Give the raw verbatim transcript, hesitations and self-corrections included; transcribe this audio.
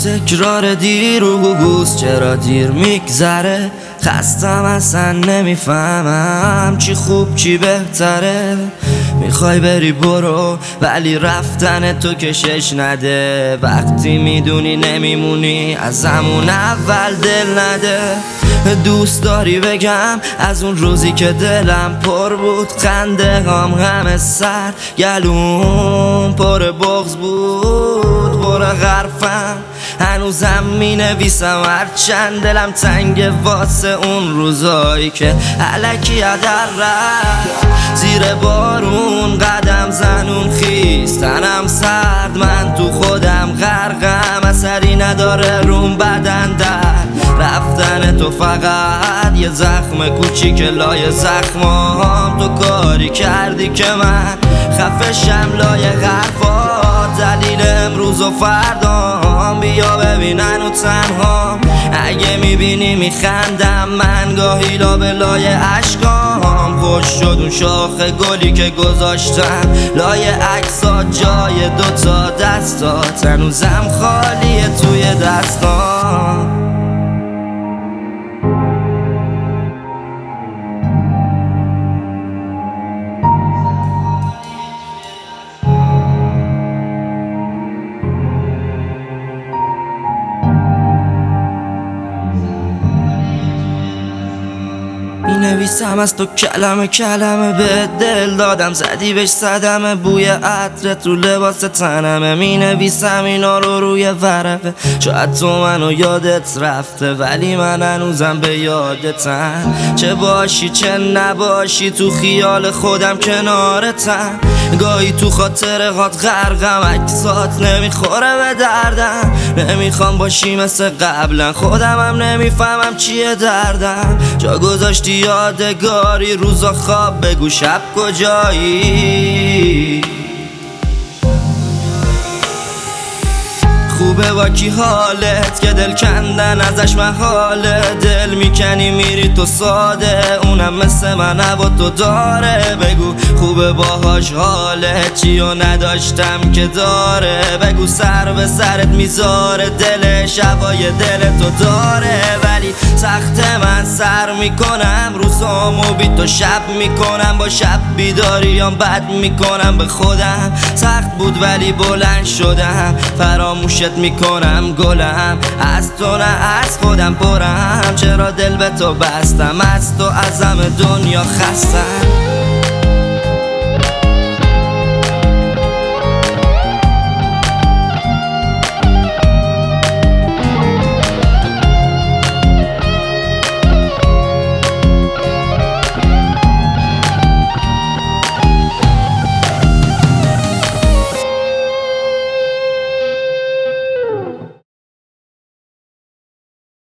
تکرار دیر و گوگوز چرا دیر میگذره، خستم اصلا نمیفهمم چی خوب چی بهتره. میخوای بری برو ولی رفتن تو کشش نده، وقتی میدونی نمیمونی از همون اول دل نده. دوست داری بگم از اون روزی که دلم پر بود، خنده هم همه سر گلوم پر بغض بود، پر غرفم هنوزم می نویسم هرچند دلم تنگ واسه اون روزایی که الکی هدر رفت. زیر بارون قدم زنون خیس، تنم سرد من تو خودم غرقم، اثری نداره روم بدن در رفتن تو، فقط یه زخم کوچیک لای زخمام. تو کاری کردی که من خفشم لای حرفات، دلیل امروز و فردام بیا ببینن و تنها. اگه میبینی میخندم من گاهی لابه لای عشقام، خوش شد اون شاخ گلی که گذاشتم لای عکسات، جای دوتا دستات هنوزم خالیه توی دستام. می نویسم از تو کلمه کلمه، به دل دادم زدی بهش صدمه، بوی عطرت رو لباس تنمه. می نویسم اینا رو روی ورقه، شاید تو منو یادت رفته ولی من هنوزم به یادتم. چه باشی چه نباشی تو خیال خودم کنارتم، گاهی تو خاطرهات غرقم، عکسات نمیخوره به دردم. نمیخوام باشی مثل قبلا، خودم هم نمیفهمم چیه دردم. جا گذاشتی یادگاری روزا خواب، بگو شب کجایی؟ خوبه با کی حالت که دل کندن ازش محاله، دل میکنی میری تو ساده، اونم مثل من و تو داره. بگو خوبه باهاش حالت چی و نداشتم که داره، بگو سر به سرت میذاره دلش هوای دل تو داره. ولی سخت من سر میکنم روزامو بی تو شب میکنم، با شب بیداریام بد میکنم به خودم. سخت بود ولی بلند شدم، فراموشت میکنم گلم، از تو نه از خودم پرم. چرا دل به تو بستم، از تو از همه دنیا خستم.